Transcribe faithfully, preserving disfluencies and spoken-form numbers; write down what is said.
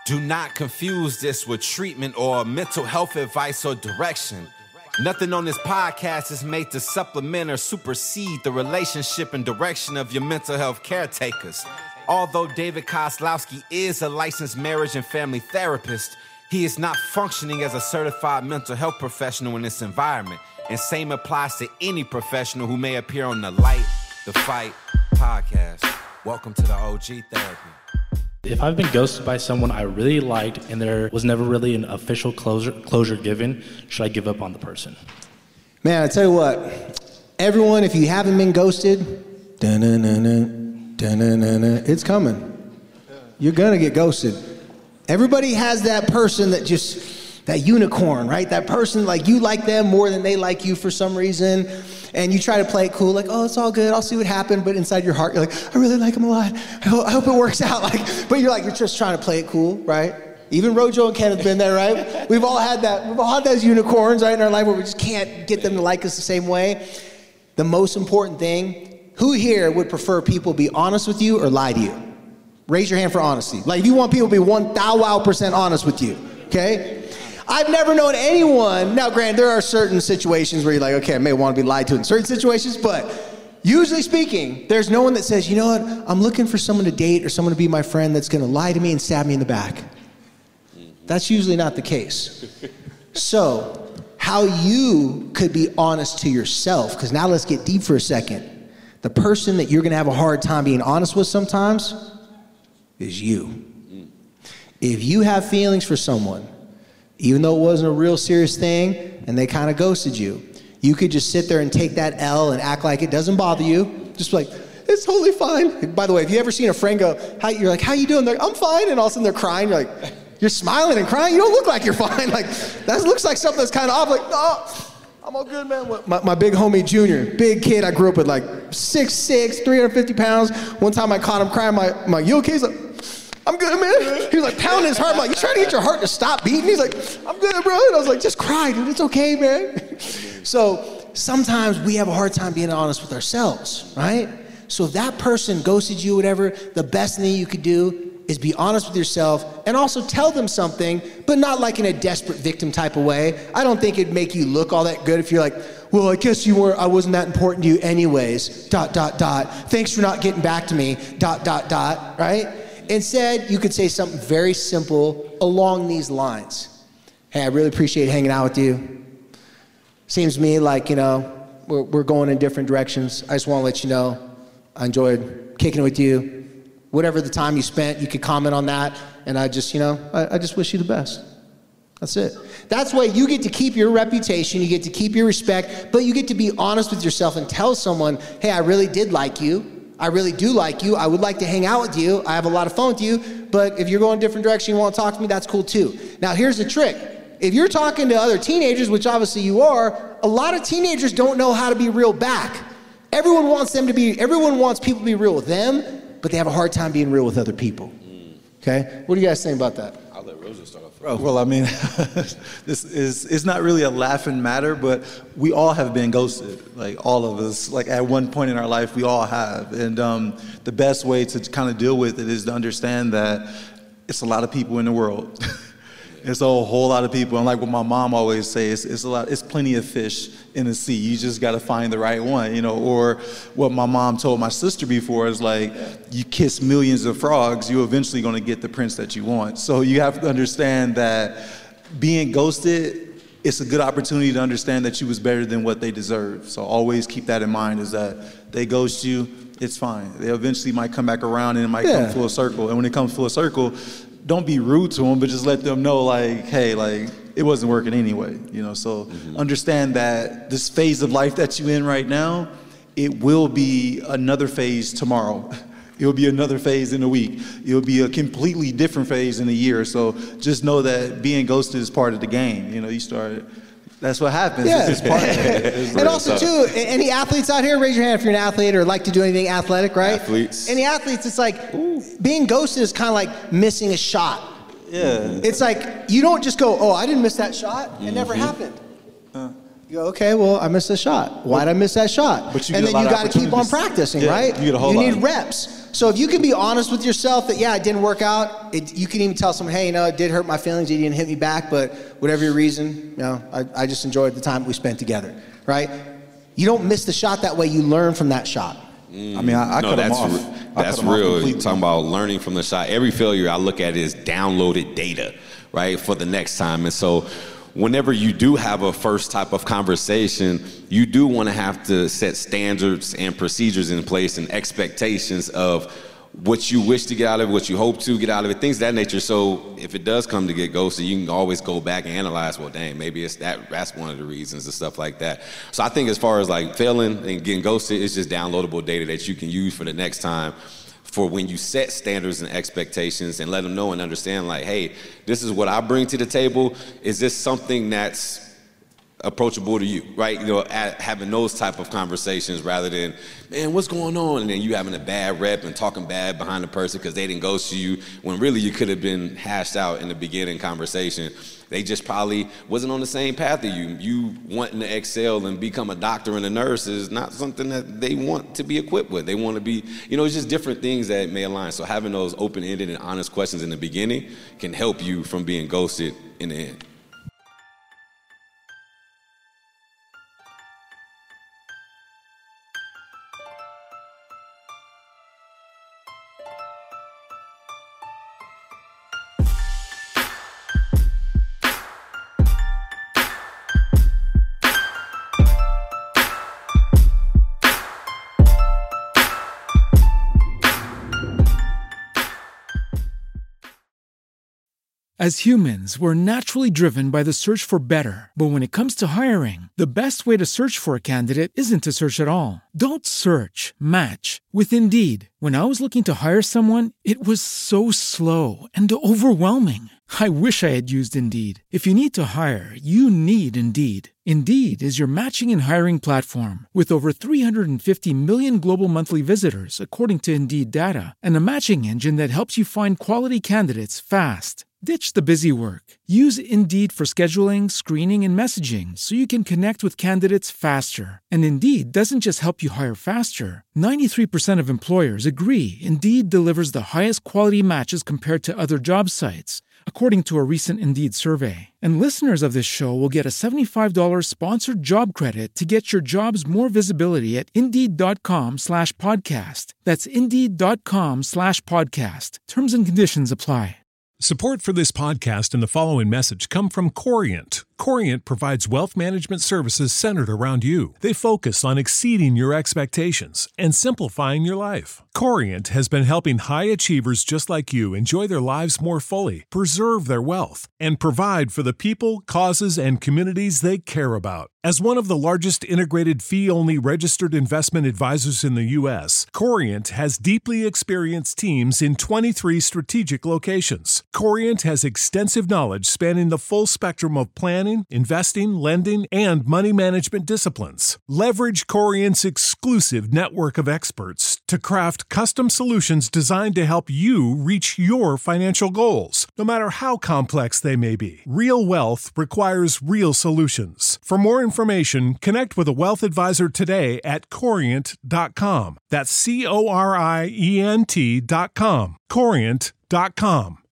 Do not confuse this with treatment or mental health advice or direction. Nothing on this podcast is made to supplement or supersede the relationship and direction of your mental health caretakers. Although David Kozlowski is a licensed marriage and family therapist, he is not functioning as a certified mental health professional in this environment. And same applies to any professional who may appear on the Light the Fight podcast. Welcome to the O G Therapy. If I've been ghosted by someone I really liked and there was never really an official closure closure given, should I give up on the person? Man, I tell you what, everyone, if you haven't been ghosted, dun-dun-dun-dun, dun-dun-dun-dun, it's coming. You're gonna get ghosted. Everybody has that person that just, that unicorn, right? That person, like, you like them more than they like you for some reason, and you try to play it cool, like, oh, it's all good, I'll see what happens, but inside your heart, you're like, I really like him a lot, I hope, I hope it works out, like, but you're like, you're just trying to play it cool, right? Even Rojo and Ken have been there, right? We've all had that, we've all had those unicorns, right, in our life where we just can't get them to like us the same way. The most important thing, who here would prefer people be honest with you or lie to you? Raise your hand for honesty. Like, if you want people to be one thousand percent honest with you, okay? I've never known anyone, now granted, there are certain situations where you're like, okay, I may want to be lied to in certain situations, but usually speaking, there's no one that says, you know what, I'm looking for someone to date or someone to be my friend that's going to lie to me and stab me in the back. That's usually not the case. So, how you could be honest to yourself, because now let's get deep for a second. The person that you're going to have a hard time being honest with sometimes is you. If you have feelings for someone, even though it wasn't a real serious thing and they kind of ghosted you, you could just sit there and take that L and act like it doesn't bother you. Just like, it's totally fine. By the way, have you ever seen a friend go, how, you're like, how you doing? They're like, I'm fine. And all of a sudden they're crying. You're like, you're smiling and crying. You don't look like you're fine. Like, that looks like something that's kind of off. Like, oh, I'm all good, man. My, my big homie, Junior, big kid I grew up with, like six six, three hundred fifty pounds. One time I caught him crying. My, my you okay? He's like, I'm good, man. He was like pounding his heart. I'm like, you trying to get your heart to stop beating? He's like, I'm good, bro. And I was like, just cry, dude. It's okay, man. So sometimes we have a hard time being honest with ourselves, right? So if that person ghosted you, whatever, the best thing you could do is be honest with yourself and also tell them something, but not like in a desperate victim type of way. I don't think it'd make you look all that good if you're like, well, I guess you were, I wasn't that important to you anyways, dot, dot, dot. Thanks for not getting back to me, dot, dot, dot, right? Instead, you could say something very simple along these lines. Hey, I really appreciate hanging out with you. Seems to me like, you know, we're, we're going in different directions. I just want to let you know I enjoyed kicking it with you. Whatever the time you spent, you could comment on that. And I just, you know, I, I just wish you the best. That's it. That's why you get to keep your reputation, you get to keep your respect, but you get to be honest with yourself and tell someone, hey, I really did like you. I really do like you. I would like to hang out with you. I have a lot of fun with you, but if you're going a different direction, you want to talk to me, that's cool too. Now, here's the trick. If you're talking to other teenagers, which obviously you are, a lot of teenagers don't know how to be real back. Everyone wants them to be, everyone wants people to be real with them, but they have a hard time being real with other people. Okay? What do you guys think about that? I'll let Rosa start off. Bro, well, I mean, this is, it's not really a laughing matter, but we all have been ghosted, like all of us, like at one point in our life, we all have. And um, the best way to kind of deal with it is to understand that it's a lot of people in the world. It's a whole lot of people, and like what my mom always says, it's, it's a lot. It's plenty of fish in the sea. You just got to find the right one, you know. Or what my mom told my sister before is like, you kiss millions of frogs, you're eventually going to get the prince that you want. So you have to understand that being ghosted, it's a good opportunity to understand that you was better than what they deserve. So always keep that in mind. Is that they ghost you, it's fine. They eventually might come back around, and it might yeah. come full circle. And when it comes full circle, don't be rude to them, but just let them know, like, hey, like, it wasn't working anyway, you know? So mm-hmm. understand that this phase of life that you're in right now, it will be another phase tomorrow. It will be another phase in a week. It will be a completely different phase in a year. So just know that being ghosted is part of the game. You know, you start, that's what happens. Yeah. It's part of it. And also, too, any athletes out here, raise your hand if you're an athlete or like to do anything athletic, right? Athletes. Any athletes, it's like, ooh, being ghosted is kind of like missing a shot. Yeah. It's like, you don't just go, oh, I didn't miss that shot. It mm-hmm. never happened. Uh, you go, okay, well, I missed a shot. Why'd I miss that shot? But you and get then a lot you got to of keep on practicing, yeah, right? You, get a whole you lot need reps. So if you can be honest with yourself that, yeah, it didn't work out, it, you can even tell someone, hey, you know, it did hurt my feelings, you didn't hit me back, but whatever your reason, you know, I, I just enjoyed the time we spent together, right? You don't miss the shot that way, you learn from that shot. Mm. I mean, I, I no, cut that's them off. Re- I that's cut them real. off You're talking about learning from the shot. Every failure I look at is downloaded data, right, for the next time. And so whenever you do have a first type of conversation, you do want to have to set standards and procedures in place and expectations of what you wish to get out of it, what you hope to get out of it, things of that nature. So if it does come to get ghosted, you can always go back and analyze, well, dang, maybe it's that, that's one of the reasons and stuff like that. So I think as far as like failing and getting ghosted, it's just downloadable data that you can use for the next time, for when you set standards and expectations and let them know and understand, like, hey, this is what I bring to the table. Is this something that's approachable to you, right? You know, at, having those type of conversations rather than, man, what's going on? And then you having a bad rep and talking bad behind the person because they didn't ghost you, when really you could have been hashed out in the beginning conversation. They just probably wasn't on the same path as you. You wanting to excel and become a doctor and a nurse is not something that they want to be equipped with. They want to be, you know, it's just different things that may align. So having those open-ended and honest questions in the beginning can help you from being ghosted in the end. As humans, we're naturally driven by the search for better. But when it comes to hiring, the best way to search for a candidate isn't to search at all. Don't search, match with Indeed. When I was looking to hire someone, it was so slow and overwhelming. I wish I had used Indeed. If you need to hire, you need Indeed. Indeed is your matching and hiring platform with over three hundred fifty million global monthly visitors, according to Indeed data, and a matching engine that helps you find quality candidates fast. Ditch the busy work. Use Indeed for scheduling, screening, and messaging so you can connect with candidates faster. And Indeed doesn't just help you hire faster. ninety-three percent of employers agree Indeed delivers the highest quality matches compared to other job sites, according to a recent Indeed survey. And listeners of this show will get a seventy-five dollars sponsored job credit to get your jobs more visibility at Indeed.com slash podcast. That's Indeed.com slash podcast. Terms and conditions apply. Support for this podcast and the following message come from Corient. Corient provides wealth management services centered around you. They focus on exceeding your expectations and simplifying your life. Corient has been helping high achievers just like you enjoy their lives more fully, preserve their wealth, and provide for the people, causes, and communities they care about. As one of the largest integrated fee-only registered investment advisors in the U S, Corient has deeply experienced teams in twenty-three strategic locations. Corient has extensive knowledge spanning the full spectrum of planning, investing, lending, and money management disciplines. Leverage Corient's exclusive network of experts to craft custom solutions designed to help you reach your financial goals, no matter how complex they may be. Real wealth requires real solutions. For more information, connect with a wealth advisor today at corient dot com. That's C O R I E N T dot com. corient dot com.